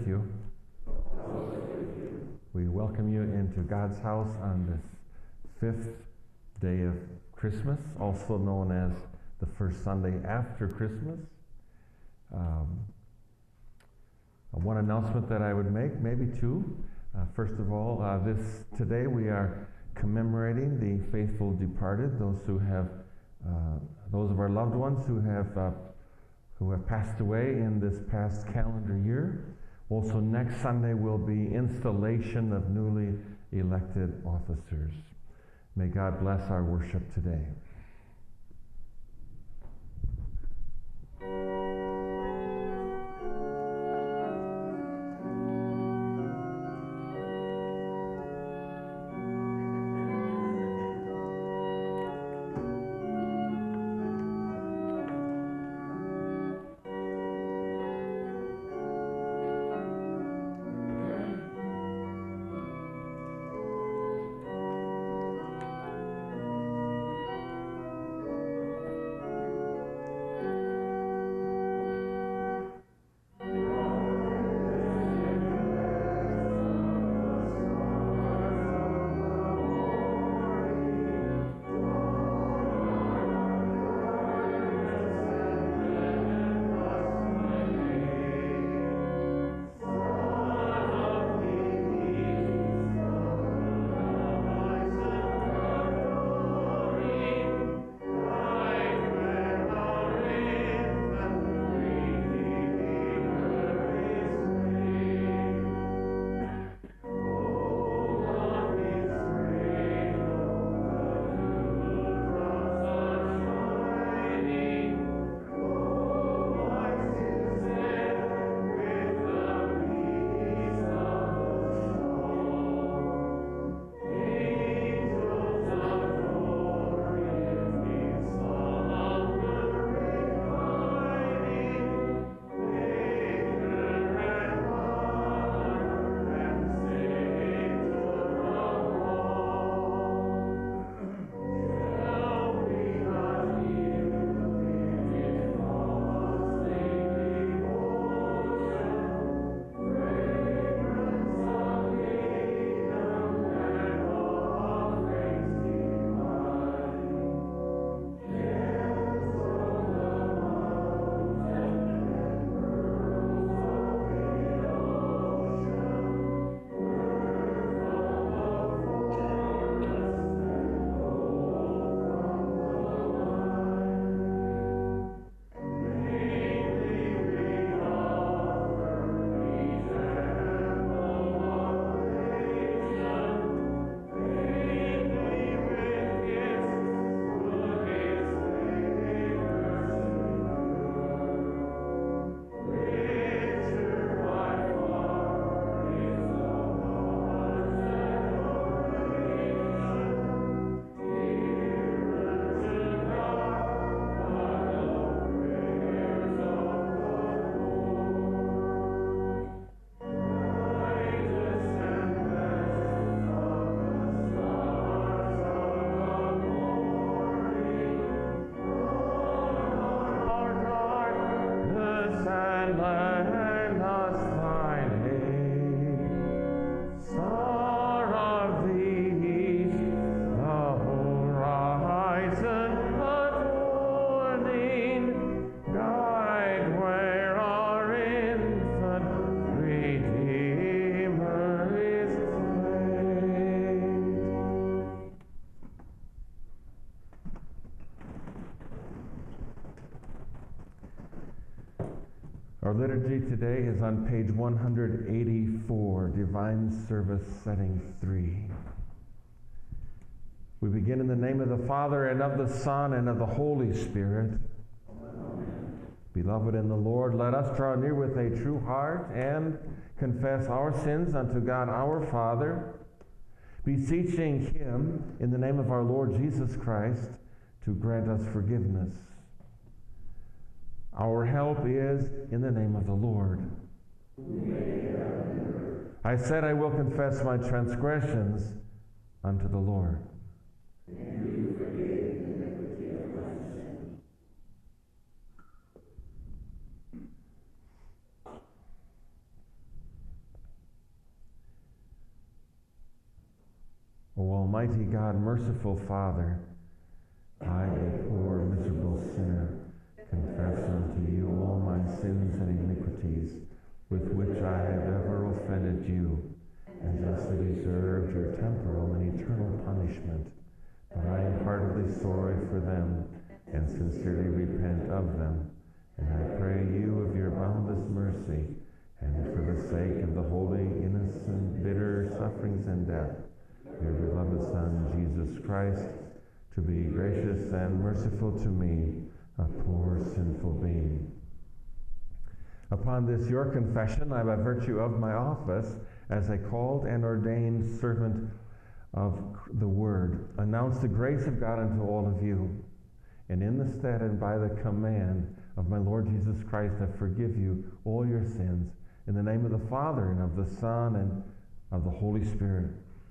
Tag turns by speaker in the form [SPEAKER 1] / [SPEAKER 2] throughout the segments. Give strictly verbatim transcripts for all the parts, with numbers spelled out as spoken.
[SPEAKER 1] with you. We welcome you into God's house on this fifth day of Christmas, also known as the first Sunday after Christmas. Um, one announcement that I would make, maybe two. Uh, first of all, uh, this today we are commemorating the faithful departed, those who have, uh, those of our loved ones who have uh, who have passed away in this past calendar year. Also, next Sunday will be installation of newly elected officers. May God bless our worship today. Our liturgy today is on page one hundred eighty-four, Divine Service, setting three. We begin in the name of the Father, and of the Son, and of the Holy Spirit. Amen. Beloved in the Lord, let us draw near with a true heart and confess our sins unto God our Father, beseeching Him in the name of our Lord Jesus Christ to grant us forgiveness. Our help is in the name of the Lord. I said I will confess my transgressions unto the Lord. And you forgive the iniquity of my sin. Almighty God, merciful Father, I, a poor, miserable sinner, confess unto you all my sins and iniquities, with which I have ever offended you, and justly deserved your temporal and eternal punishment. But I am heartily sorry for them, and sincerely repent of them. And I pray you of your boundless mercy, and for the sake of the holy, innocent, bitter sufferings and death, your beloved Son, Jesus Christ, to be gracious and merciful to me, a poor sinful being. Upon this your confession, I, by virtue of my office as a called and ordained servant of the Word, announce the grace of God unto all of you. And in the stead and by the command of my Lord Jesus Christ, I forgive you all your sins, in the name of the Father, and of the Son, and of the Holy Spirit.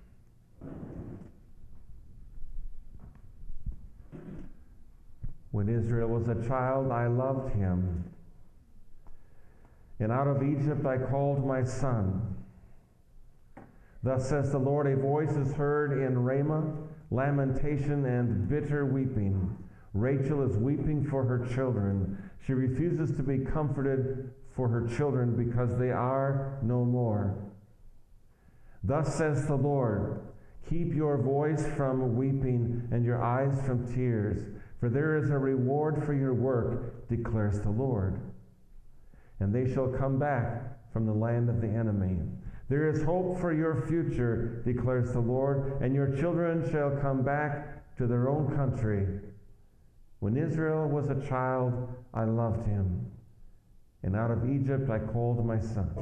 [SPEAKER 1] When Israel was a child, I loved him. And out of Egypt I called my son. Thus says the Lord, a voice is heard in Ramah, lamentation and bitter weeping. Rachel is weeping for her children. She refuses to be comforted for her children because they are no more. Thus says the Lord, keep your voice from weeping and your eyes from tears, for there is a reward for your work, declares the Lord. And they shall come back from the land of the enemy. There is hope for your future, declares the Lord, and your children shall come back to their own country. When Israel was a child, I loved him, and out of Egypt I called my son.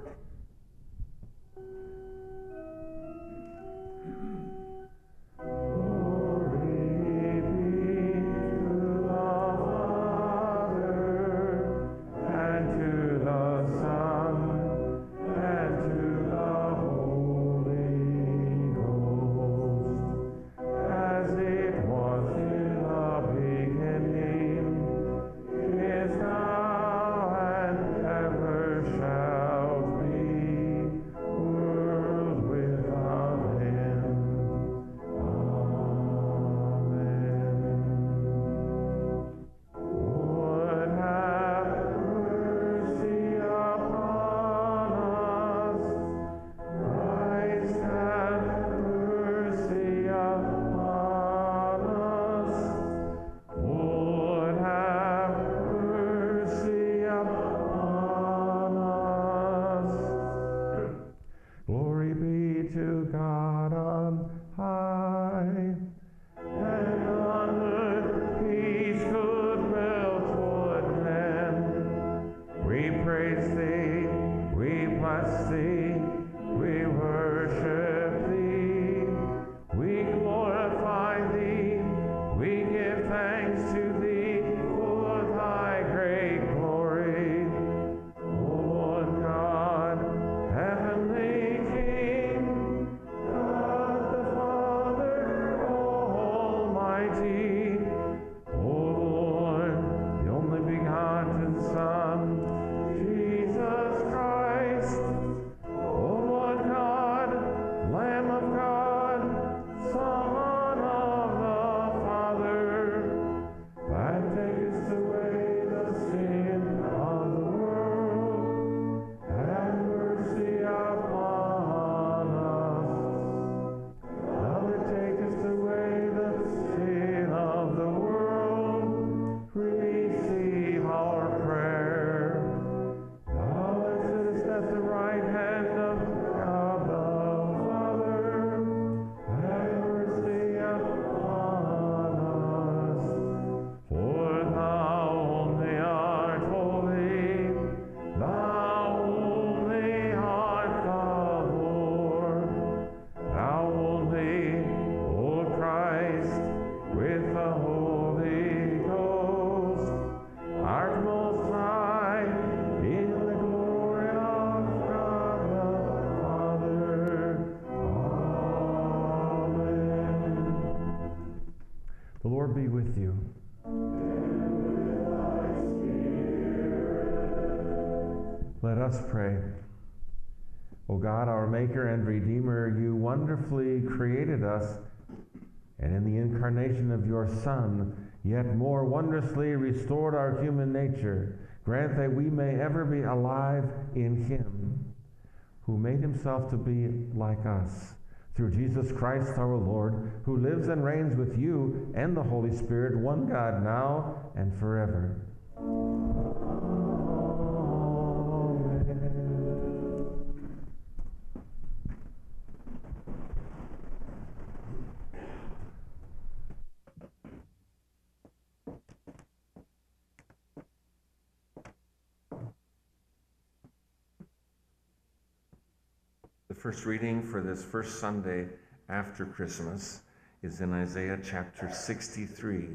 [SPEAKER 1] Be with you. Let us pray. O God, our Maker and Redeemer, you wonderfully created us and in the incarnation of your Son, yet more wondrously restored our human nature, grant that we may ever be alive in him, who made himself to be like us, through Jesus Christ our Lord, who lives and reigns with you and the Holy Spirit, one God, now and forever. The first reading for this first Sunday after Christmas is in Isaiah chapter sixty-three.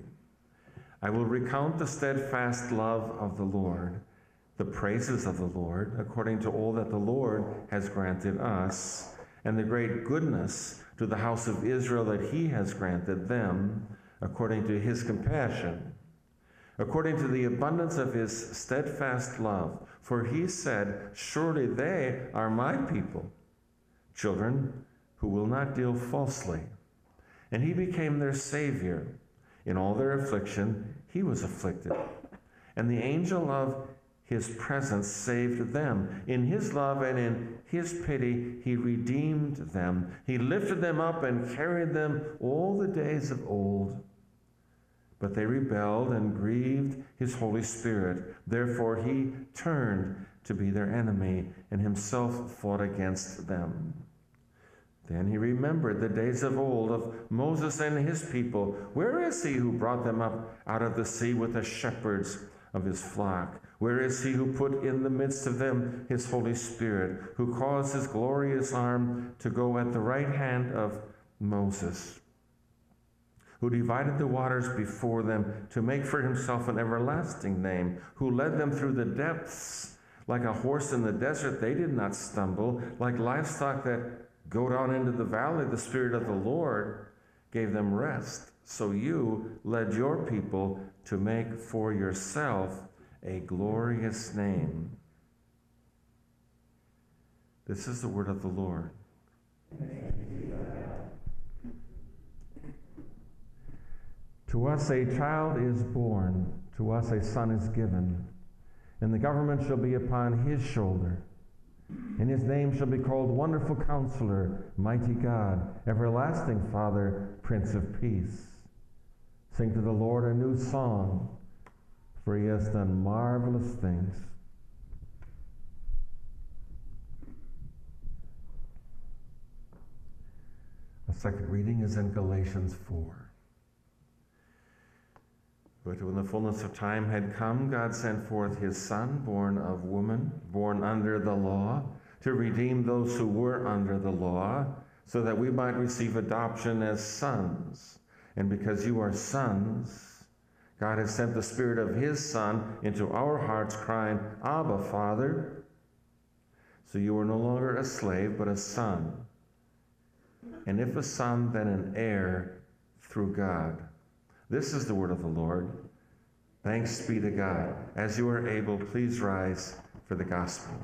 [SPEAKER 1] I will recount the steadfast love of the Lord, the praises of the Lord, according to all that the Lord has granted us, and the great goodness to the house of Israel that he has granted them, according to his compassion, according to the abundance of his steadfast love. For he said, surely they are my people, children who will not deal falsely. And he became their Savior. In all their affliction, he was afflicted. And the angel of his presence saved them. In his love and in his pity, he redeemed them. He lifted them up and carried them all the days of old. But they rebelled and grieved his Holy Spirit. Therefore he turned to be their enemy and himself fought against them. Then he remembered the days of old of Moses and his people. Where is he who brought them up out of the sea with the shepherds of his flock? Where is he who put in the midst of them his Holy Spirit, who caused his glorious arm to go at the right hand of Moses, who divided the waters before them to make for himself an everlasting name, who led them through the depths like a horse in the desert? They did not stumble, like livestock that go down into the valley. The Spirit of the Lord gave them rest. So you led your people to make for yourself a glorious name. This is the word of the Lord. To us a child is born, to us a son is given, and the government shall be upon his shoulder. And his name shall be called Wonderful Counselor, Mighty God, Everlasting Father, Prince of Peace. Sing to the Lord a new song, for he has done marvelous things. The second reading is in Galatians four. But when the fullness of time had come, God sent forth his Son, born of woman, born under the law, to redeem those who were under the law, so that we might receive adoption as sons. And because you are sons, God has sent the Spirit of his Son into our hearts, crying, Abba, Father. So you are no longer a slave, but a son. And if a son, then an heir through God. This is the word of the Lord. Thanks be to God. As you are able, please rise for the gospel.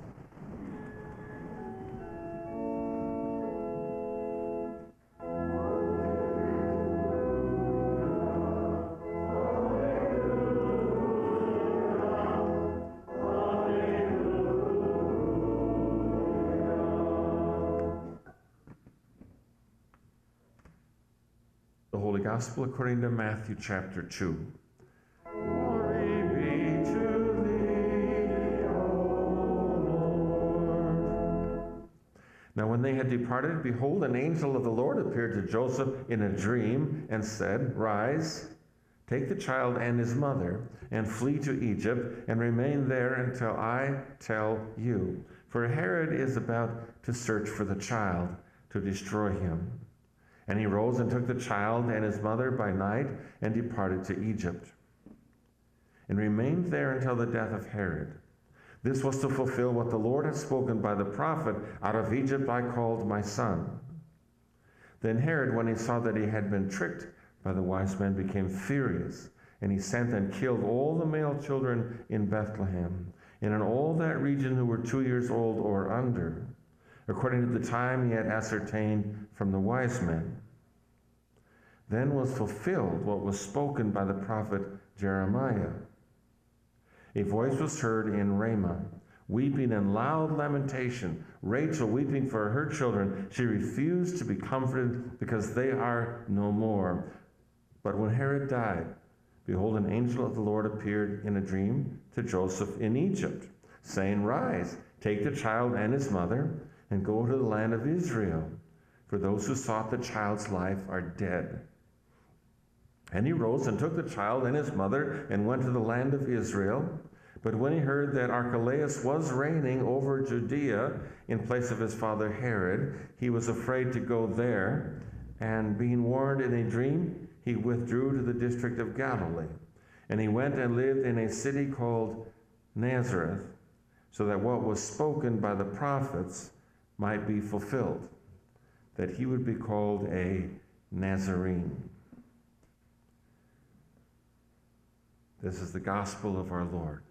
[SPEAKER 1] The Holy Gospel according to Matthew chapter two. Glory be to thee, O Lord. Now when they had departed, behold, an angel of the Lord appeared to Joseph in a dream and said, Rise, take the child and his mother, and flee to Egypt, and remain there until I tell you. For Herod is about to search for the child to destroy him. And he rose and took the child and his mother by night and departed to Egypt, and remained there until the death of Herod. This was to fulfill what the Lord had spoken by the prophet, Out of Egypt I called my son. Then Herod, when he saw that he had been tricked by the wise men, became furious, and he sent and killed all the male children in Bethlehem, and in all that region who were two years old or under, according to the time he had ascertained from the wise men. Then was fulfilled what was spoken by the prophet Jeremiah. A voice was heard in Ramah, weeping and loud lamentation, Rachel weeping for her children. She refused to be comforted because they are no more. But when Herod died, behold, an angel of the Lord appeared in a dream to Joseph in Egypt, saying, Rise, take the child and his mother, and go to the land of Israel, for those who sought the child's life are dead. And he rose and took the child and his mother and went to the land of Israel. But when he heard that Archelaus was reigning over Judea in place of his father Herod, he was afraid to go there, and being warned in a dream, he withdrew to the district of Galilee. And he went and lived in a city called Nazareth, so that what was spoken by the prophets might be fulfilled, that he would be called a Nazarene. This is the gospel of our Lord.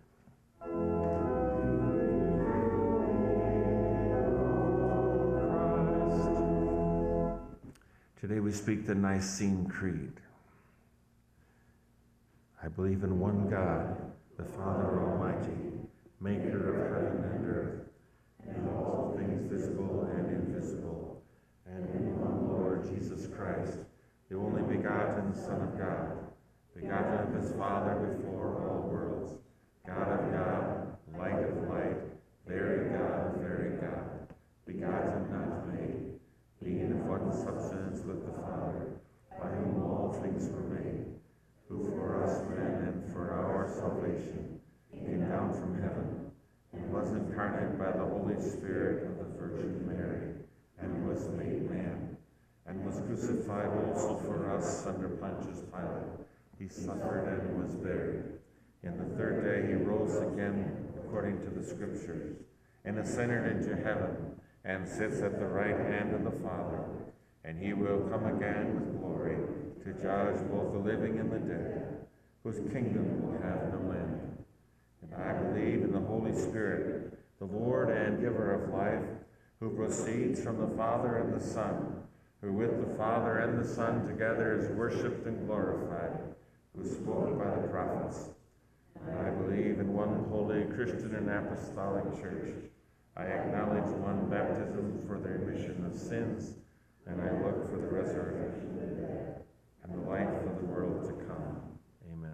[SPEAKER 1] Today we speak the Nicene Creed. I believe in one God, the Father Almighty, maker of heaven and earth, and all things visible and invisible, and in one Lord Jesus Christ, the only begotten Son of God, begotten of his Father before all worlds, God of God, light of light, very God of very God, begotten, not made, being of one substance with the Father, by whom all things were made, who for us men and for our salvation came down from heaven, and was incarnate by the Holy Spirit of the Virgin Mary, and was made man, and was crucified also for us under Pontius Pilate. He suffered and was buried. And the third day he rose again according to the Scriptures, and ascended into heaven, and sits at the right hand of the Father. And he will come again with glory to judge both the living and the dead, whose kingdom will have no end. And I believe in the Holy Spirit, the Lord and giver of life, who proceeds from the Father and the Son, who with the Father and the Son together is worshipped and glorified, who spoke by the prophets. And I believe in one holy Christian and apostolic church. I acknowledge one baptism for the remission of sins, and I look for the resurrection of the dead and the life of the world to come. Amen.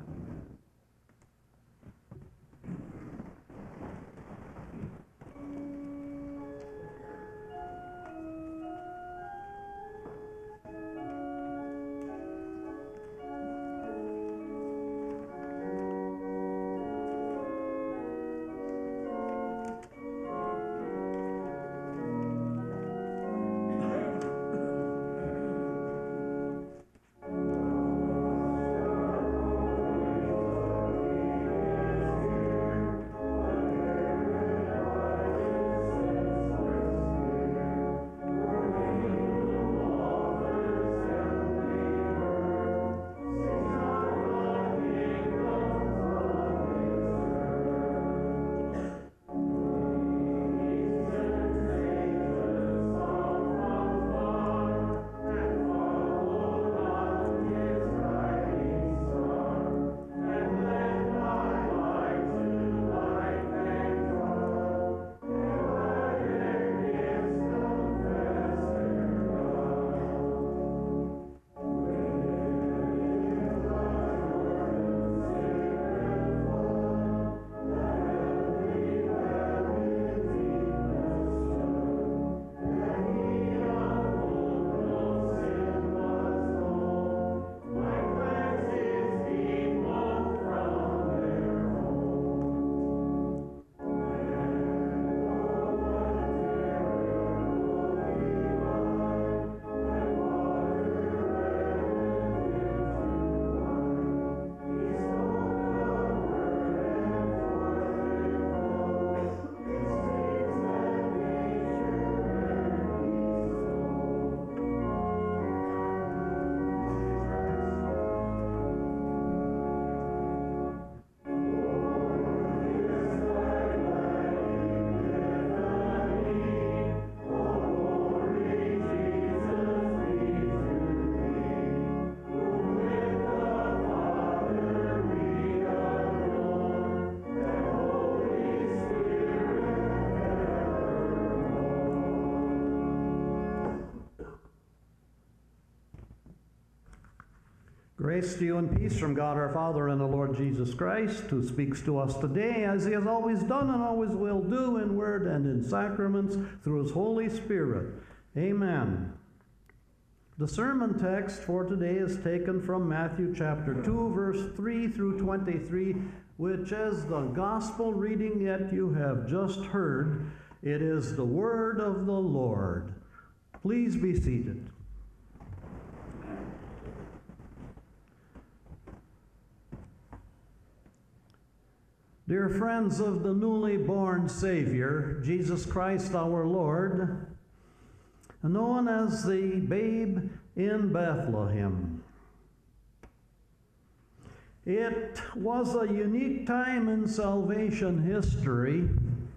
[SPEAKER 2] Grace to you and peace from God our Father and the Lord Jesus Christ, who speaks to us today as he has always done and always will do in word and in sacraments through his Holy Spirit. Amen. The sermon text for today is taken from Matthew chapter two, verse three through twenty-three, which is the gospel reading that you have just heard. It is the word of the Lord. Please be seated. Dear friends of the newly born Savior, Jesus Christ our Lord, known as the babe in Bethlehem. It was a unique time in salvation history.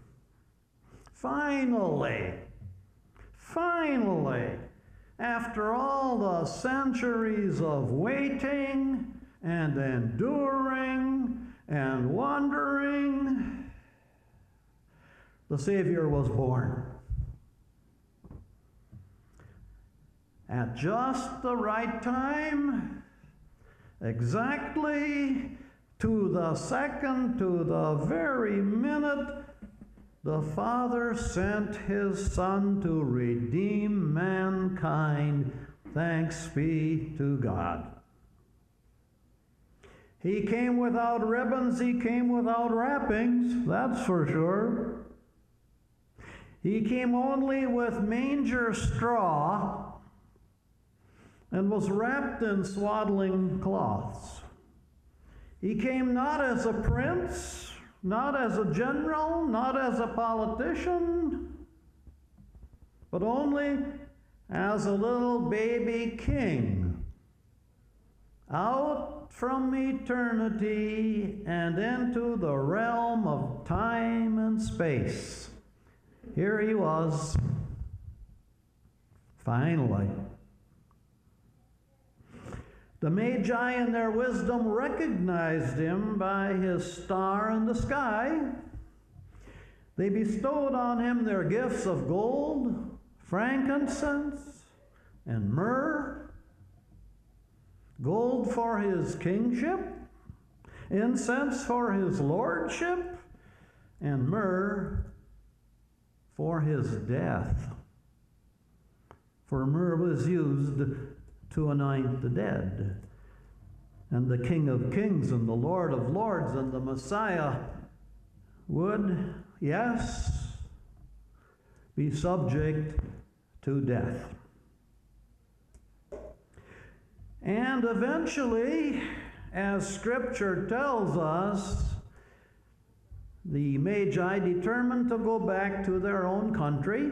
[SPEAKER 2] Finally, finally, after all the centuries of waiting and enduring and wondering, the Savior was born. At just the right time, exactly to the second, to the very minute, the Father sent his Son to redeem mankind. Thanks be to God. He came without ribbons, he came without wrappings, that's for sure. He came only with manger straw and was wrapped in swaddling cloths. He came not as a prince, not as a general, not as a politician, but only as a little baby king, out from eternity and into the realm of time and space. Here he was, finally. The Magi in their wisdom recognized him by his star in the sky. They bestowed on him their gifts of gold, frankincense, and myrrh. Gold for his kingship, incense for his lordship, and myrrh for his death. For myrrh was used to anoint the dead. And the King of Kings and the Lord of Lords and the Messiah would, yes, be subject to death. And eventually, as Scripture tells us, the Magi determined to go back to their own country.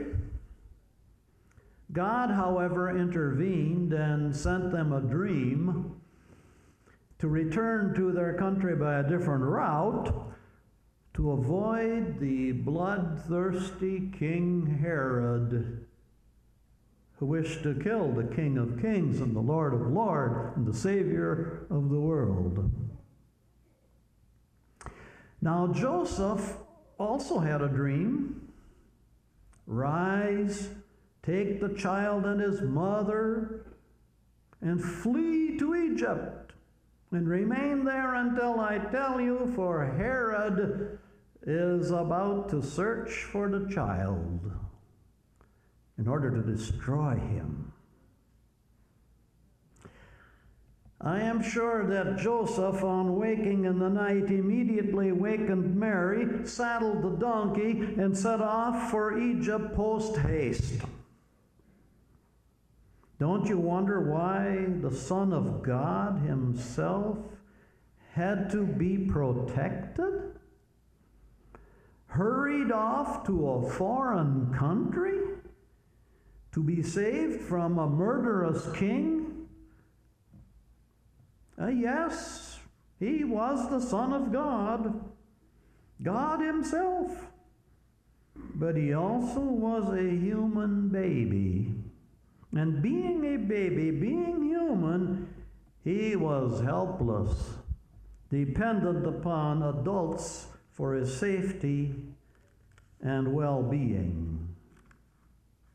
[SPEAKER 2] God, however, intervened and sent them a dream to return to their country by a different route to avoid the bloodthirsty King Herod, who wished to kill the King of Kings and the Lord of Lords and the Savior of the world. Now Joseph also had a dream. Rise, take the child and his mother, and flee to Egypt, and remain there until I tell you, for Herod is about to search for the child in order to destroy him. I am sure that Joseph, on waking in the night, immediately wakened Mary, saddled the donkey, and set off for Egypt post-haste. Don't you wonder why the Son of God himself had to be protected? Hurried off to a foreign country to be saved from a murderous king? Uh, yes, he was the Son of God, God himself. But he also was a human baby. And being a baby, being human, he was helpless, dependent upon adults for his safety and well-being.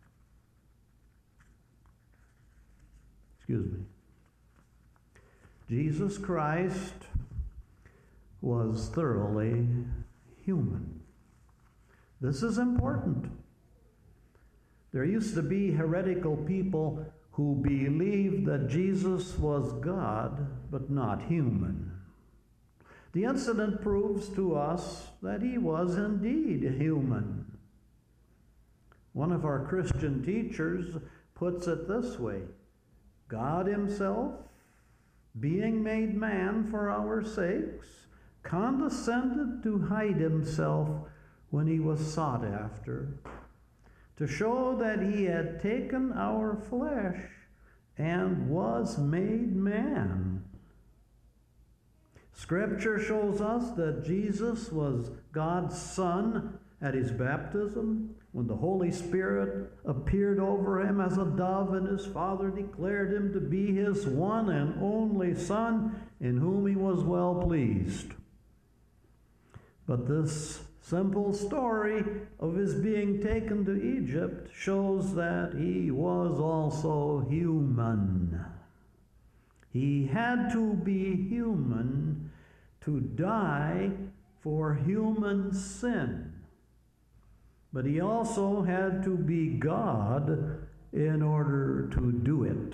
[SPEAKER 2] Excuse me. Jesus Christ was thoroughly human. This is important. There used to be heretical people who believed that Jesus was God, but not human. The incident proves to us that he was indeed human. One of our Christian teachers puts it this way: God himself, being made man for our sakes, condescended to hide himself when he was sought after, to show that he had taken our flesh and was made man. Scripture shows us that Jesus was God's Son at his baptism, when the Holy Spirit appeared over him as a dove, and his Father declared him to be his one and only Son, in whom he was well pleased. But this simple story of his being taken to Egypt shows that he was also human. He had to be human to die for human sin. But he also had to be God in order to do it.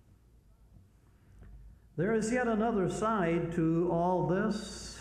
[SPEAKER 2] There is yet another side to all this.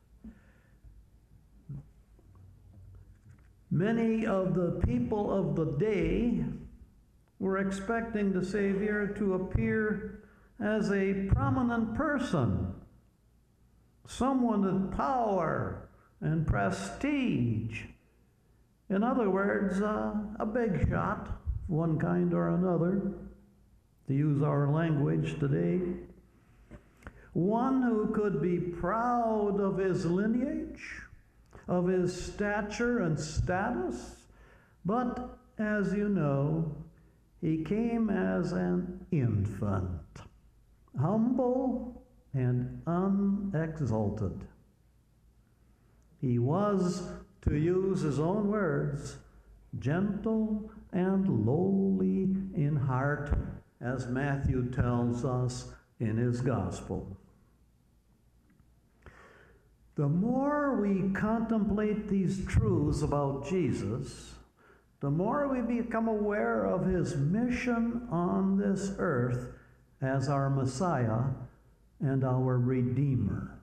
[SPEAKER 2] Many of the people of the day were expecting the Savior to appear as a prominent person, someone with power and prestige. In other words, uh, a big shot, of one kind or another, to use our language today. One who could be proud of his lineage, of his stature and status, but as you know, he came as an infant, humble and unexalted. He was, to use his own words, gentle and lowly in heart, as Matthew tells us in his gospel. The more we contemplate these truths about Jesus, the more we become aware of his mission on this earth as our Messiah and our Redeemer.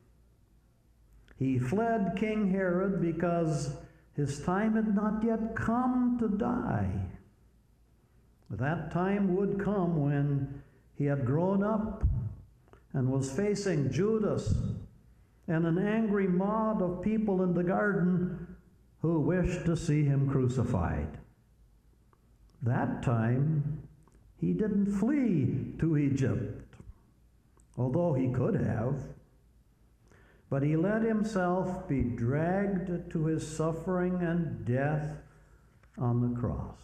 [SPEAKER 2] He fled King Herod because his time had not yet come to die. That time would come when he had grown up and was facing Judas and an angry mob of people in the garden who wished to see him crucified. That time, he didn't flee to Egypt, although he could have. But he let himself be dragged to his suffering and death on the cross.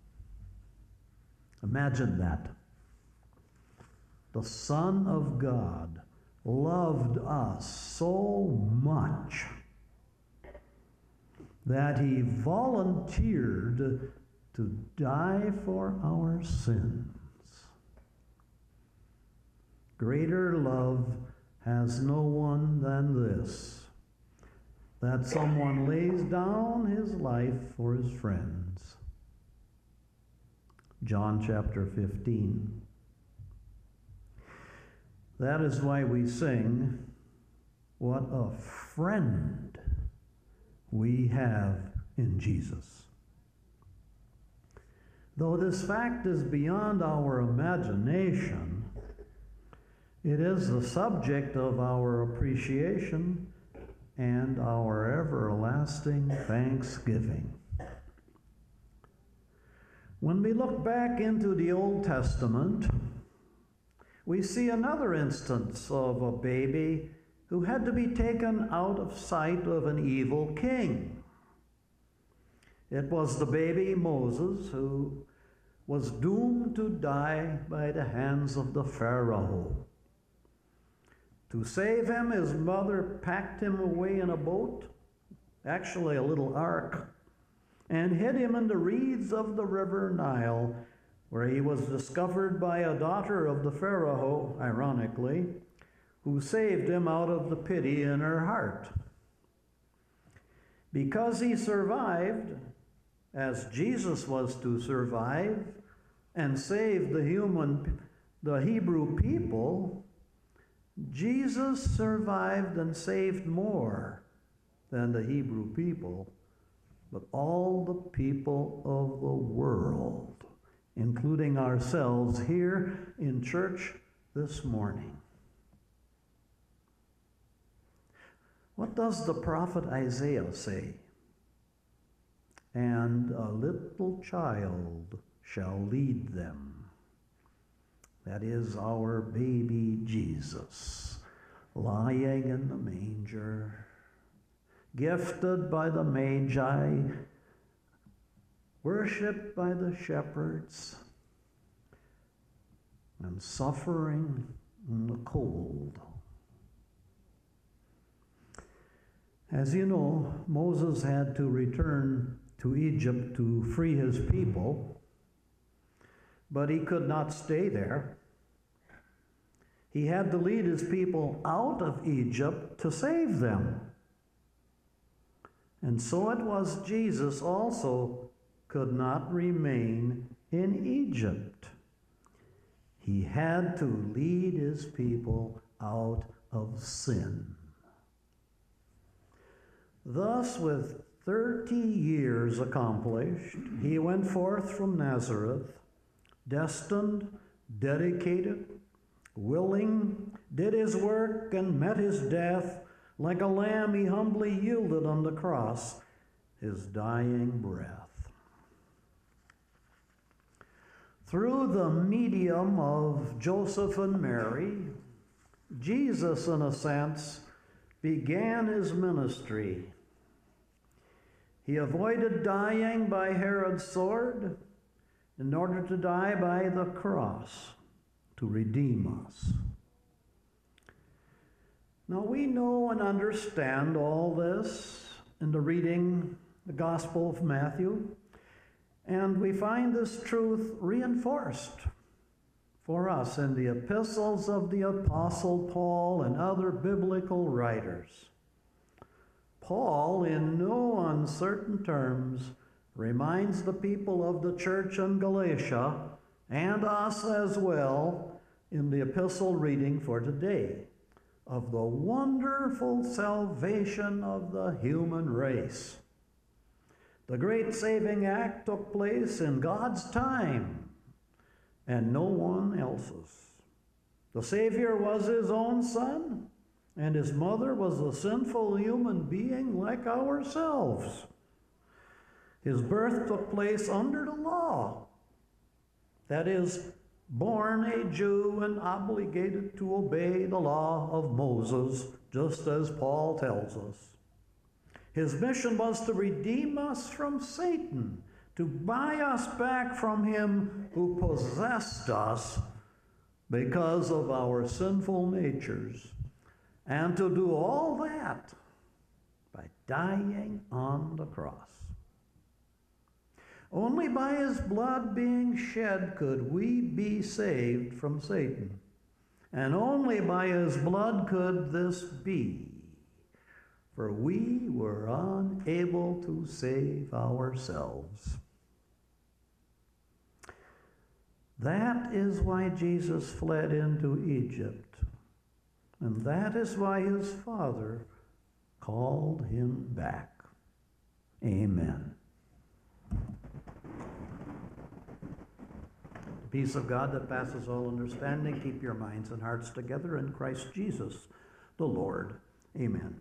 [SPEAKER 2] Imagine that. The Son of God loved us so much that he volunteered to die for our sins. Greater love has no one than this, that someone lays down his life for his friends. John chapter fifteen. That is why we sing, "What a friend we have in Jesus." Though this fact is beyond our imagination, it is the subject of our appreciation and our everlasting thanksgiving. When we look back into the Old Testament, we see another instance of a baby who had to be taken out of sight of an evil king. It was the baby Moses who was doomed to die by the hands of the Pharaoh. To save him, his mother packed him away in a boat, actually a little ark, and hid him in the reeds of the river Nile, where he was discovered by a daughter of the Pharaoh, ironically, who saved him out of the pity in her heart. Because he survived, as Jesus was to survive, and save the human, the Hebrew people, Jesus survived and saved more than the Hebrew people, but all the people of the world, including ourselves here in church this morning. What does the prophet Isaiah say? And a little child shall lead them. That is our baby Jesus, lying in the manger, gifted by the Magi, worshipped by the shepherds, and suffering in the cold. As you know, Moses had to return to Egypt to free his people, but he could not stay there. He had to lead his people out of Egypt to save them. And so it was Jesus also could not remain in Egypt. He had to lead his people out of sin. Thus, with thirty years accomplished, he went forth from Nazareth, destined, dedicated, willing, did his work, and met his death. Like a lamb he humbly yielded on the cross his dying breath. Through the medium of Joseph and Mary, Jesus, in a sense, began his ministry. He avoided dying by Herod's sword in order to die by the cross to redeem us. Now we know and understand all this in the reading the Gospel of Matthew, and we find this truth reinforced for us in the epistles of the Apostle Paul and other biblical writers. Paul, in no uncertain terms, reminds the people of the church in Galatia, and us as well, in the epistle reading for today, of the wonderful salvation of the human race. The great saving act took place in God's time and no one else's. The Savior was his own Son, and his mother was a sinful human being like ourselves. His birth took place under the law, that is, born a Jew and obligated to obey the law of Moses, just as Paul tells us. His mission was to redeem us from Satan, to buy us back from him who possessed us because of our sinful natures, and to do all that by dying on the cross. Only by his blood being shed could we be saved from Satan. And only by his blood could this be, for we were unable to save ourselves. That is why Jesus fled into Egypt, and that is why his Father called him back. Amen. The peace of God that passes all understanding, keep your minds and hearts together in Christ Jesus, the Lord. Amen.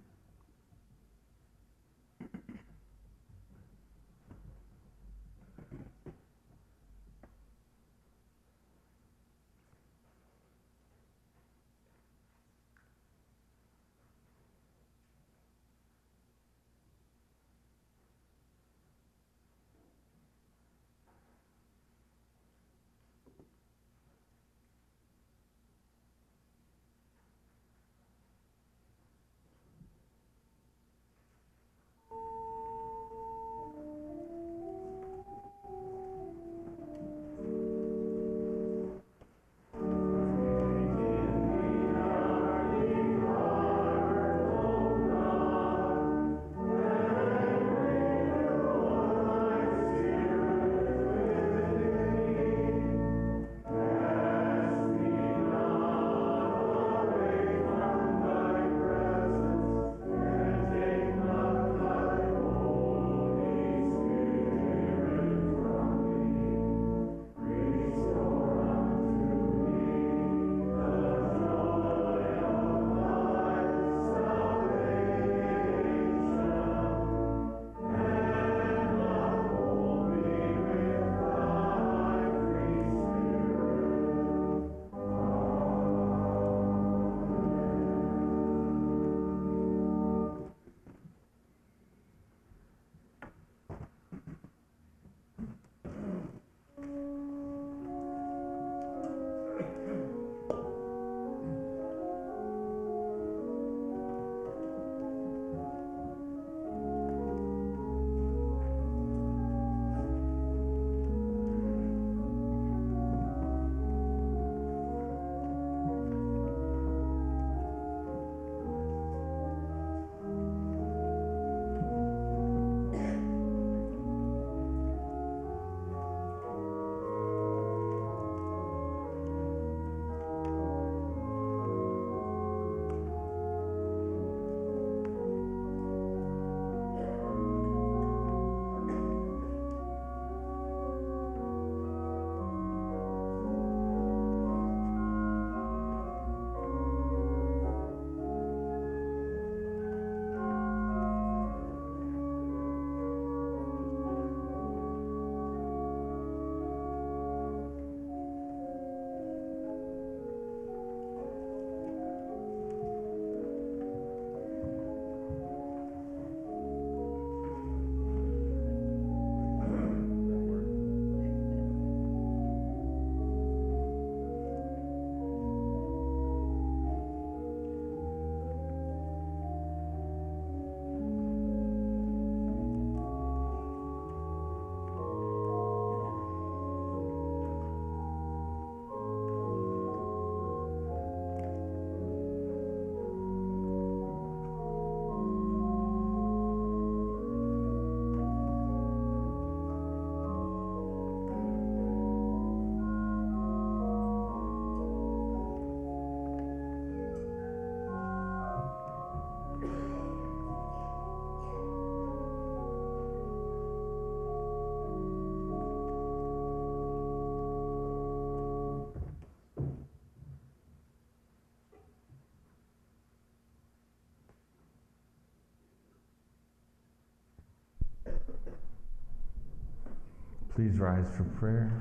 [SPEAKER 1] Please rise for prayer.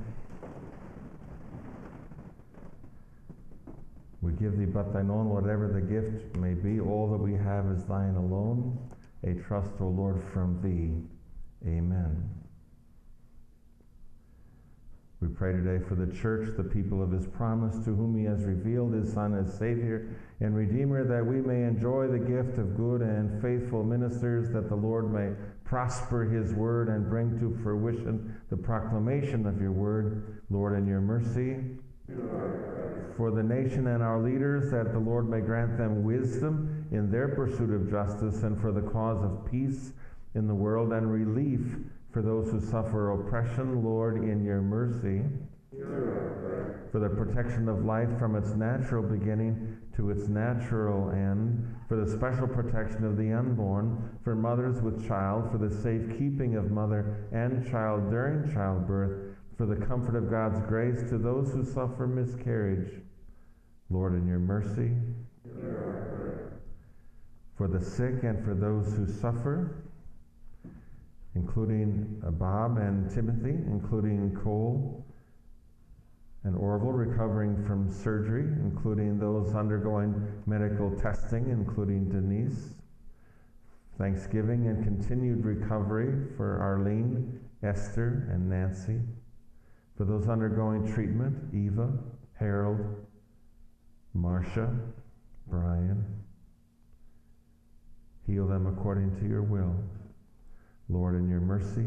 [SPEAKER 1] We give thee but thine own, whatever the gift may be. All that we have is thine alone. A trust, O Lord, from thee. Amen. We pray today for the church, the people of his promise, to whom he has revealed his Son as Savior and Redeemer, that we may enjoy the gift of good and faithful ministers, that the Lord may prosper his word and bring to fruition the proclamation of your word. Lord, in your mercy, for the nation and our leaders, that the Lord may grant them wisdom in their pursuit of justice, and for the cause of peace in the world and relief for those who suffer oppression, Lord, in your mercy, for the protection of life from its natural beginning to its natural end, for the special protection of the unborn, for mothers with child, for the safekeeping of mother and child during childbirth, for the comfort of God's grace to those who suffer miscarriage, Lord, in your mercy, for the sick and for those who suffer, including uh, Bob and Timothy, including Cole and Orville recovering from surgery, including those undergoing medical testing, including Denise. Thanksgiving and continued recovery for Arlene, Esther, and Nancy. For those undergoing treatment, Eva, Harold, Marcia, Brian. Heal them according to your will. Lord, in your mercy,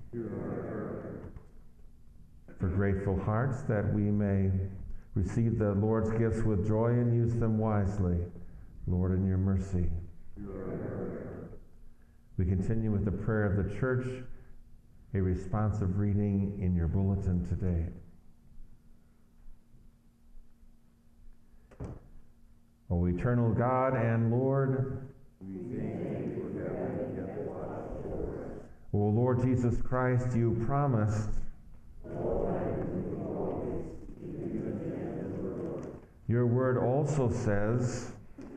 [SPEAKER 1] for grateful hearts, that we may receive the Lord's gifts with joy and use them wisely. Lord, in your mercy. We continue with the prayer of the church, a responsive reading in your bulletin today. O eternal God and Lord, we thank you for having kept watch over us. O Lord Jesus Christ, you promised, your word also says,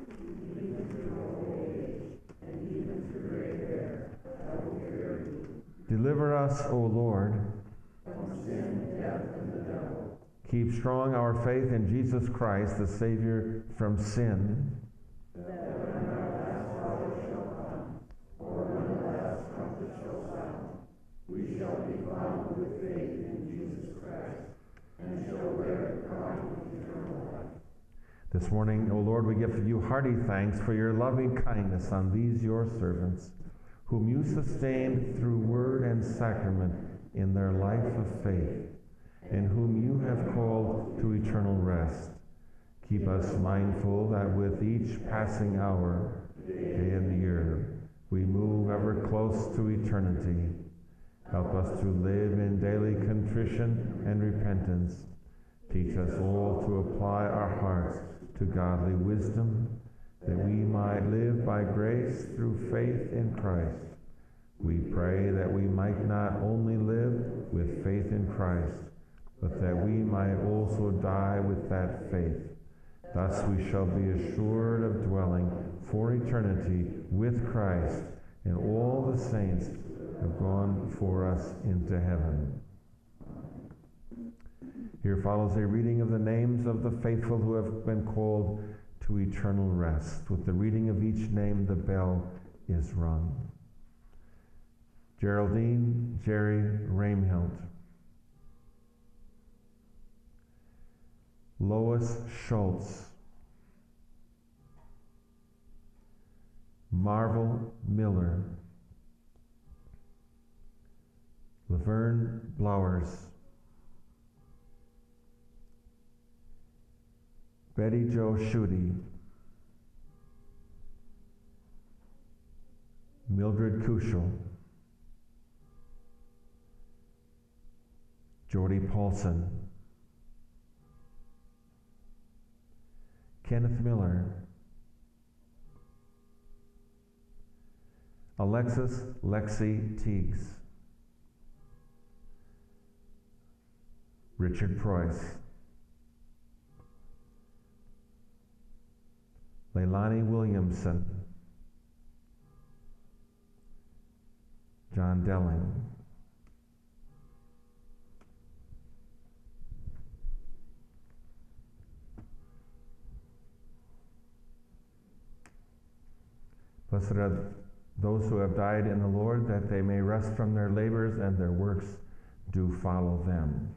[SPEAKER 1] deliver us, O Lord, from sin, death, and the devil. Keep strong our faith in Jesus Christ, the Savior from sin, that when our last hour shall come, or when the last trumpet shall sound, we shall be found with faith in Jesus Christ, and shall wear the crown of eternal life. This morning, O Lord, we give you hearty thanks for your loving kindness on these your servants, whom you sustained through word and sacrament in their life of faith, and whom you have called to eternal rest. Keep us mindful that with each passing hour, day and year, we move ever close to eternity. Help us to live in daily contrition and repentance. Teach us all to apply our hearts to godly wisdom, that we might live by grace through faith in Christ. We pray that we might not only live with faith in Christ, but that we might also die with that faith. Thus we shall be assured of dwelling for eternity with Christ, and all the saints have gone before us into heaven. Here follows a reading of the names of the faithful who have been called to eternal rest. With the reading of each name, the bell is rung. Geraldine Jerry Raimhild. Lois Schultz. Marvel Miller. Laverne Blowers. Betty Jo Schutte. Mildred Kuschel. Jordy Paulson. Kenneth Miller. Alexis Lexi Teagues. Richard Preuss. Leilani Williamson. John Delling. Blessed are those who have died in the Lord, that they may rest from their labors and their works do follow them.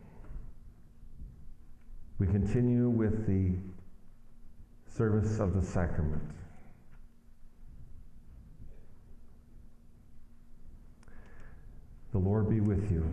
[SPEAKER 1] We continue with the service of the sacrament. The Lord be with you.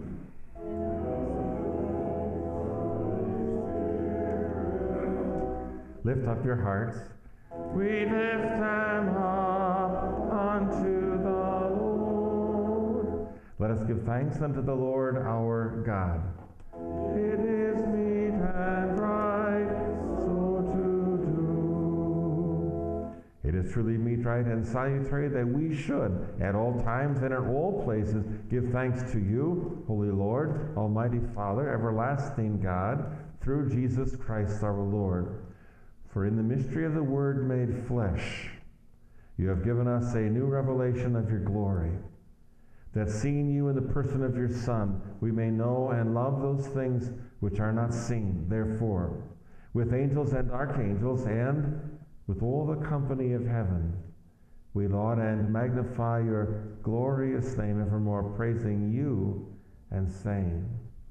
[SPEAKER 1] Lift up your hearts. We lift them up unto the Lord. Let us give thanks unto the Lord our God. It is meet and right so to do. It is truly meet, right, and salutary that we should, at all times and in all places, give thanks to you, Holy Lord, Almighty Father, everlasting God, through Jesus Christ our Lord. For in the mystery of the Word made flesh, you have given us a new revelation of your glory, that seeing you in the person of your Son, we may know and love those things which are not seen. Therefore, with angels and archangels, and with all the company of heaven, we laud and magnify your glorious name evermore, praising you and saying,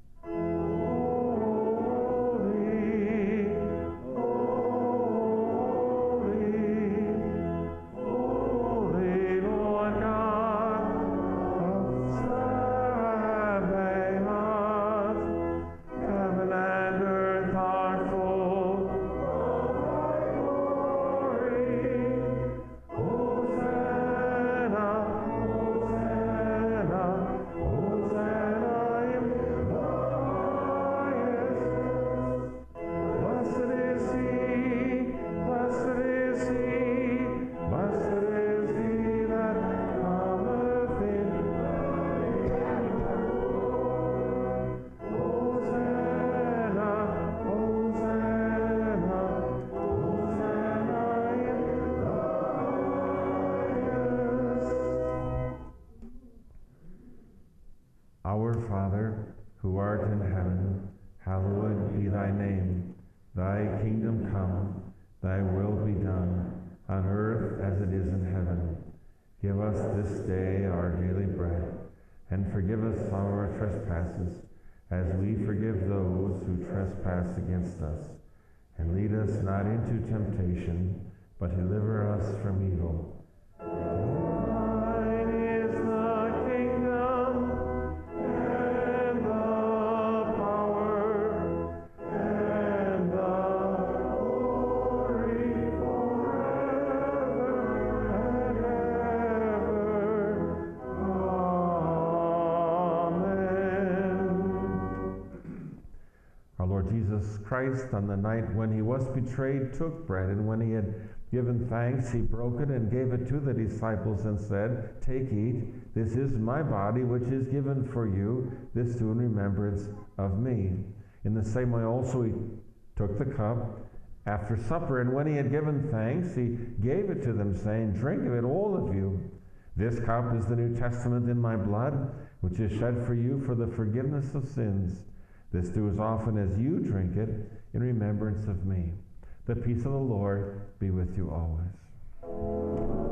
[SPEAKER 1] Our Father, who art in heaven, hallowed be thy name. Thy kingdom come, thy will be done, on earth as it is in heaven. Give us this day our daily bread, and forgive us our trespasses, as we forgive those who trespass against us. And lead us not into temptation, but deliver us from evil. Jesus Christ, on the night when he was betrayed, took bread, and when he had given thanks, he broke it and gave it to the disciples and said, "Take, eat, this is my body, which is given for you. This do in remembrance of me." In the same way also he took the cup after supper, and when he had given thanks, he gave it to them, saying, "Drink of it, all of you. This cup is the New Testament in my blood, which is shed for you for the forgiveness of sins. This do as often as you drink it in remembrance of me." The peace of the Lord be with you always.